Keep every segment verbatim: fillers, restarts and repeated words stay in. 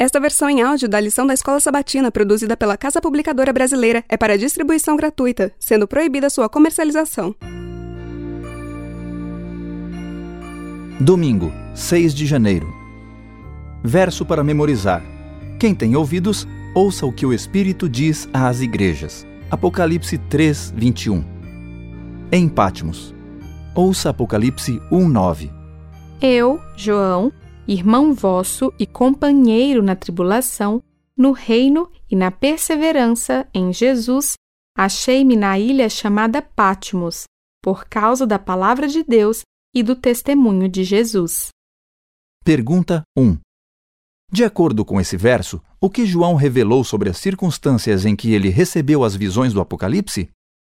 Esta versão em áudio da lição da Escola Sabatina, produzida pela Casa Publicadora Brasileira, é para distribuição gratuita, sendo proibida sua comercialização. Domingo, seis de janeiro. Verso para memorizar. Quem tem ouvidos, ouça o que o Espírito diz às igrejas. Apocalipse três, vinte e um. Em Patmos. Ouça Apocalipse um, nove. Eu, João, irmão vosso e companheiro na tribulação, no reino e na perseverança em Jesus, achei-me na ilha chamada Patmos, por causa da palavra de Deus e do testemunho de Jesus. Pergunta um. De acordo com esse verso, o que João revelou sobre as circunstâncias em que ele recebeu as visões do Apocalipse?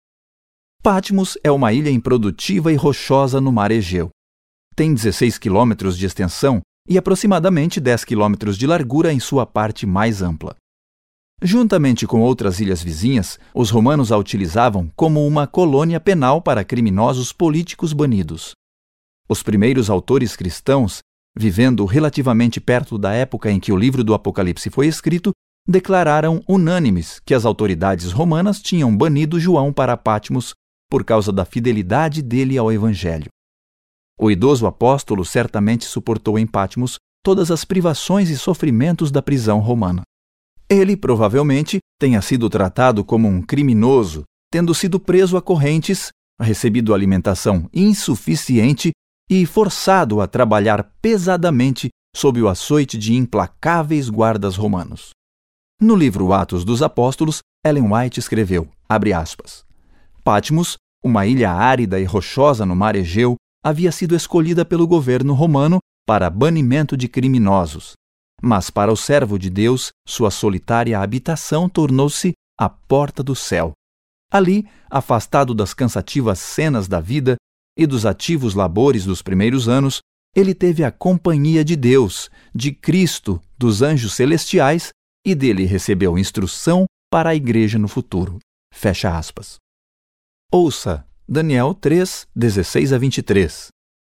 Patmos é uma ilha improdutiva e rochosa no mar Egeu. Tem dezesseis quilômetros de extensão e aproximadamente dez quilômetros de largura em sua parte mais ampla. Juntamente com outras ilhas vizinhas, os romanos a utilizavam como uma colônia penal para criminosos políticos banidos. Os primeiros autores cristãos, vivendo relativamente perto da época em que o livro do Apocalipse foi escrito, declararam unânimes que as autoridades romanas tinham banido João para Patmos por causa da fidelidade dele ao Evangelho. O idoso apóstolo certamente suportou em Patmos todas as privações e sofrimentos da prisão romana. Ele provavelmente tenha sido tratado como um criminoso, tendo sido preso a correntes, recebido alimentação insuficiente e forçado a trabalhar pesadamente sob o açoite de implacáveis guardas romanos. No livro Atos dos Apóstolos, Ellen White escreveu, abre aspas, Patmos, uma ilha árida e rochosa no mar Egeu, havia sido escolhida pelo governo romano para banimento de criminosos. Mas para o servo de Deus, sua solitária habitação tornou-se a porta do céu. Ali, afastado das cansativas cenas da vida e dos ativos labores dos primeiros anos, ele teve a companhia de Deus, de Cristo, dos anjos celestiais, e dele recebeu instrução para a igreja no futuro. Fecha aspas. Ouça Daniel três, dezesseis a vinte e três.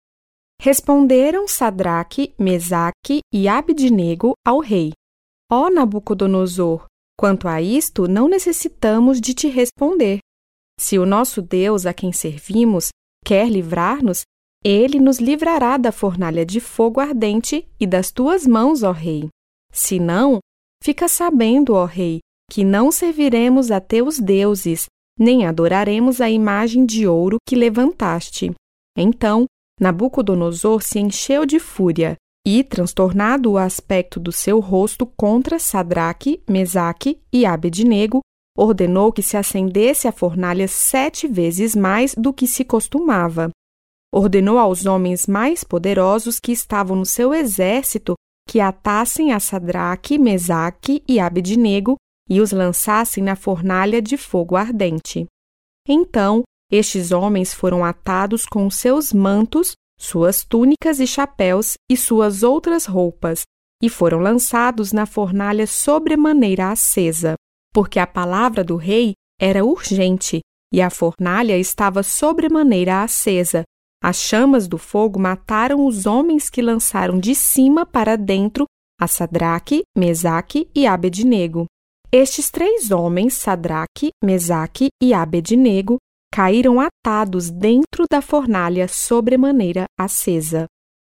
Responderam Sadraque, Mesaque e Abidnego ao rei: Ó Nabucodonosor, quanto a isto não necessitamos de te responder. Se o nosso Deus, a quem servimos, quer livrar-nos, ele nos livrará da fornalha de fogo ardente e das tuas mãos, ó rei. Se não, fica sabendo, ó rei, que não serviremos a teus deuses, nem adoraremos a imagem de ouro que levantaste. Então, Nabucodonosor se encheu de fúria e, transtornado o aspecto do seu rosto contra Sadraque, Mesaque e Abednego, ordenou que se acendesse a fornalha sete vezes mais do que se costumava. Ordenou aos homens mais poderosos que estavam no seu exército que atassem a Sadraque, Mesaque e Abednego e os lançassem na fornalha de fogo ardente. Então, estes homens foram atados com seus mantos, suas túnicas e chapéus e suas outras roupas, e foram lançados na fornalha sobremaneira acesa, porque a palavra do rei era urgente, e a fornalha estava sobremaneira acesa. As chamas do fogo mataram os homens que lançaram de cima para dentro a Sadraque, Mesaque e Abednego. Estes três homens, Sadraque, Mesaque e Abednego, caíram atados dentro da fornalha sobremaneira acesa.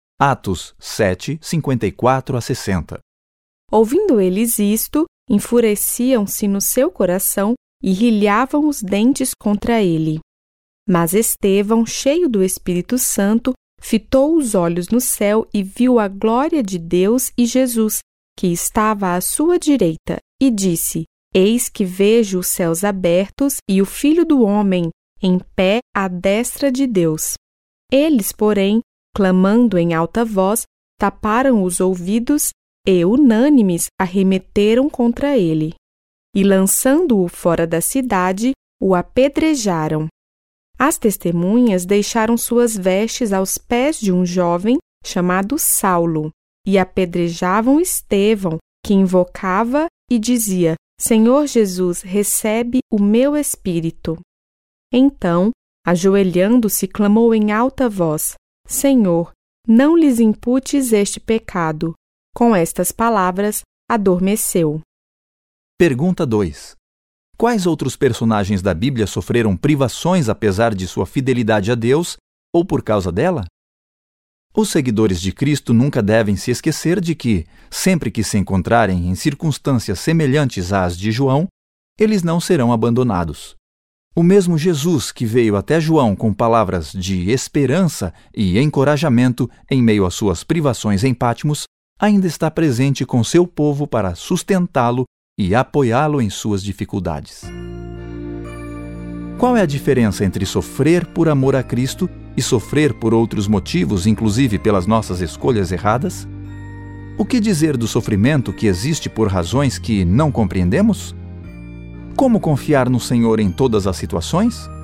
Atos sete, cinquenta e quatro a sessenta. Ouvindo eles isto, enfureciam-se no seu coração e rilhavam os dentes contra ele. Mas Estevão, cheio do Espírito Santo, fitou os olhos no céu e viu a glória de Deus e Jesus, que estava à sua direita, e disse: Eis que vejo os céus abertos e o Filho do Homem em pé à destra de Deus. Eles, porém, clamando em alta voz, taparam os ouvidos e, unânimes, arremeteram contra ele. E, lançando-o fora da cidade, o apedrejaram. As testemunhas deixaram suas vestes aos pés de um jovem chamado Saulo, e apedrejavam Estevão, que invocava e dizia: Senhor Jesus, recebe o meu espírito. Então, ajoelhando-se, clamou em alta voz: Senhor, não lhes imputes este pecado. Com estas palavras, adormeceu. Pergunta dois. Quais outros personagens da Bíblia sofreram privações apesar de sua fidelidade a Deus ou por causa dela? Os seguidores de Cristo nunca devem se esquecer de que, sempre que se encontrarem em circunstâncias semelhantes às de João, eles não serão abandonados. O mesmo Jesus que veio até João com palavras de esperança e encorajamento em meio às suas privações em Patmos, ainda está presente com seu povo para sustentá-lo e apoiá-lo em suas dificuldades. Qual é a diferença entre sofrer por amor a Cristo e sofrer por outros motivos, inclusive pelas nossas escolhas erradas? O que dizer do sofrimento que existe por razões que não compreendemos? Como confiar no Senhor em todas as situações?